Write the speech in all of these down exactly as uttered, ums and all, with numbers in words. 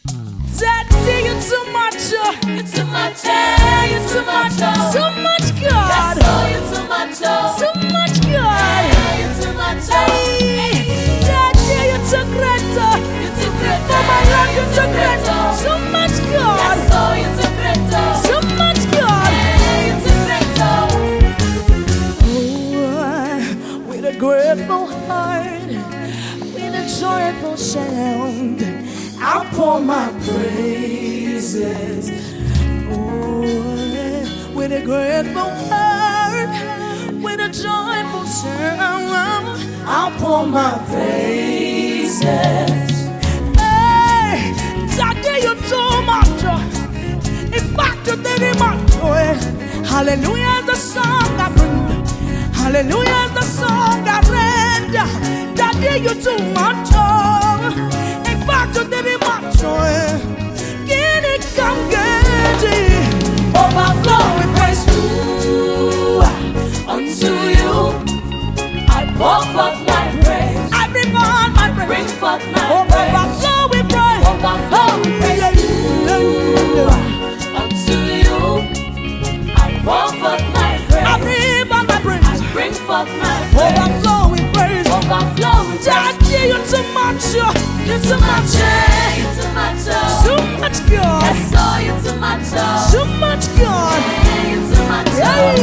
Daddy, you're too much. uh, You're too much, yeah, you're too much, oh. Too much God. That's all, you're too much, oh. Too much God. Yeah, you're too much, oh. Hey, Daddy, you're too great. uh, You're too great, For my life, you're too great. oh. Too much God. That's all, you're too great, oh. Too much God. Yeah, you're too great, oh. Oh, with a grateful heart, with a joyful sound, I'll pour my praises. Oh, with a grateful heart, with a joyful sound, I'll pour my praises. Hey, Daddy, you're too much. In fact, you're very much. Hallelujah is the song I bring. Hallelujah is the song I read. Daddy, you're too much. In fact, you're very much. Can it come get it? Overflowing praise to unto you. I pour forth my praise. I bring on my praise. Bring forth my praise. Overflowing praise. Overflowing praise to unto you. I pour forth my praise. I bring on my praise. Bring forth my praise. Overflowing praise. Overflowing praise. Daddy, you're too much. You're too much, yeah, you're too much, oh. Too much God. That's all, you're too much, oh. Too much God. Yeah, you're too much, oh.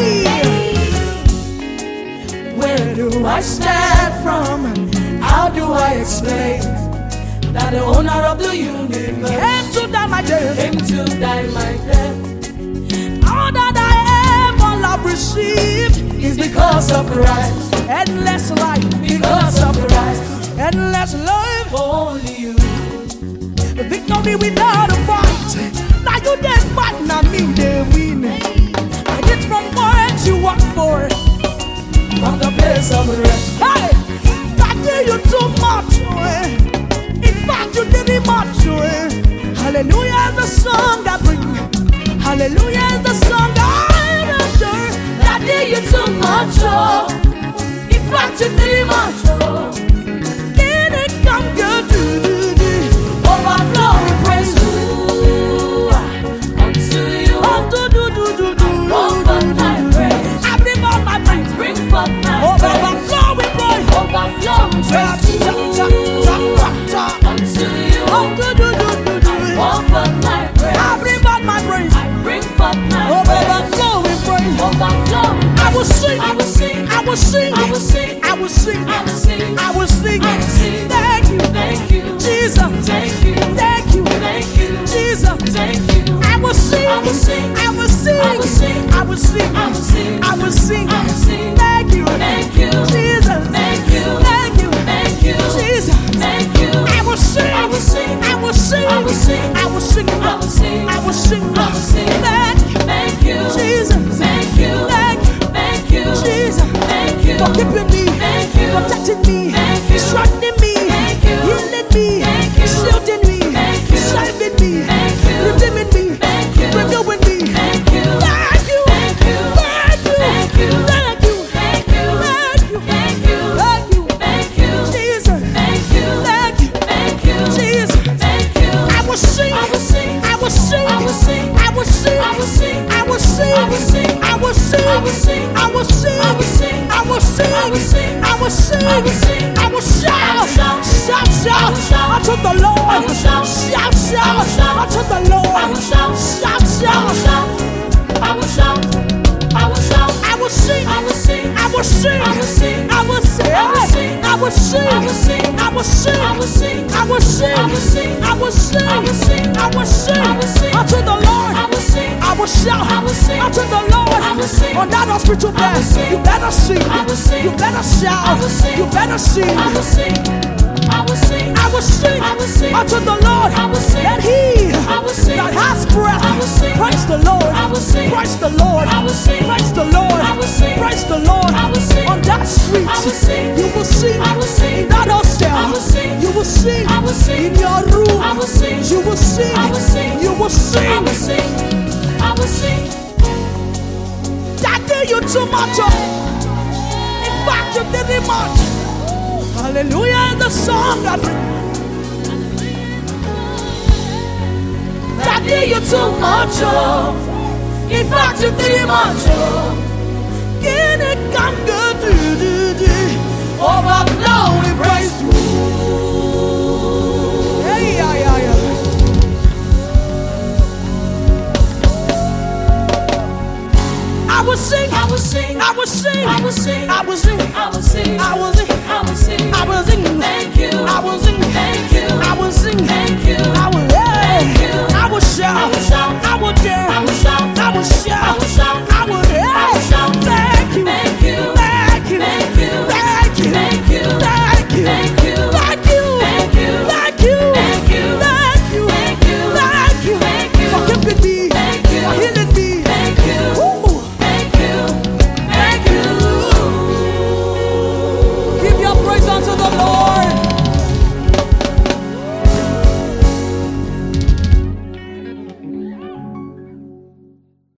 Hey. Where do I start from? How do I explain that the owner of the universe came to die my death? Came to die my death. All that I ever love received It's because of Christ. endless life, Because of Christ. endless life, Only you. victory without a fight. Now you did fight, now me they win. And it's from what you work for. From the place of rest. Hey, Daddy, you too much. eh. In fact, you did it much. eh. Hallelujah is the song I bring. Hallelujah is the song I adore. Daddy, you're too much, oh. In fact, you did much, oh. Can it come good? Do, do, do. Overflowing praise to unto you. Oh, do, do, do, do, do. Pour forth my praise. I bring on my praise. Bring forth my Oh, praise. overflowing praise. Overflowing Cha, praise cha, cha, cha, cha, cha. unto you. Oh, do, do, do, do, do. Pour forth my praise. I bring on my praise. I bring forth my Oh, praise. overflowing praise. Overflowing. I will sing. I will sing. I will sing. I will sing. I will sing. I will sing. I will sing. I will sing. Thank you. Thank you. Jesus. Thank you. Thank you. Thank you. Jesus. Thank you. I will sing. I will sing. I will sing. I will sing. I will sing. I will sing. I will sing. I will sing. Thank you. Thank you. Jesus. Thank you. Thank you. Thank you. Jesus. Thank you. I will sing. I will sing. I will sing. I will sing. I will sing. I will sing. I will sing. I will sing. Thank you. Thank you. Jesus. Thank you. Thank you. Thank you. Jesus. Thank you. For keeping me. Thank you. Protecting me. Thank you. Strengthening me. Thank you. Healing me. Thank you. Shielding me. Thank you. Saving me. Thank you. Redeeming me. Thank you. Renewing me. Thank you. Thank you. Thank you. Thank you. Thank you. Thank you. Thank you. Thank you. Thank you. Thank you. Thank you. Jesus. Thank you. Thank you. Thank you. Jesus. Thank you. I will sing. I will sing. I will sing. I will sing. I will sing. I will sing. I will sing. I will sing. I will sing. I will sing. I will sing. I will sing. I will sing. I will sing. I will sing. I will sing. I will shout. shout. Shout, shout. I will shout. Unto the Lord. I will shout. Shout, shout. I will shout. Unto the Lord. I will shout. Shout, shout. I will shout. I will shout. I will sing. I will sing. I will sing. I will sing. I will sing. I will sing. I will sing. I will sing. I will sing. I will sing. I will sing. I will sing. I will sing. I will sing. I will sing. I will sing. Unto the Lord. I will sing. I will shout. I will sing. Unto the Lord. I will sing. On that hospital I bed. will sing. You better sing. I will sing. You better shout. I will sing. You better sing. I will sing. I will sing. I will sing. I will sing. Unto the Lord. I will sing. And he I will sing. that has breath. I will sing. Praise the Lord. I will sing. Praise the Lord. I will sing. Praise the Lord. I will sing. Praise the Lord. I will sing. On that street. I will sing. You will sing. I will sing. In that hostel. I will sing. You will sing. I will sing. In your room. I will sing. You will sing. I will sing. You will I sing. will sing. I will sing. That day you too much. In fact, you did it much. Hallelujah is the song that Daddy, you're too much, oh. In fact, you're too much, oh. Can it come good? Do, do, do. Overflowing praise. Hey, yeah, yeah, yeah. I will sing, I will sing, I will sing, I will sing, I will sing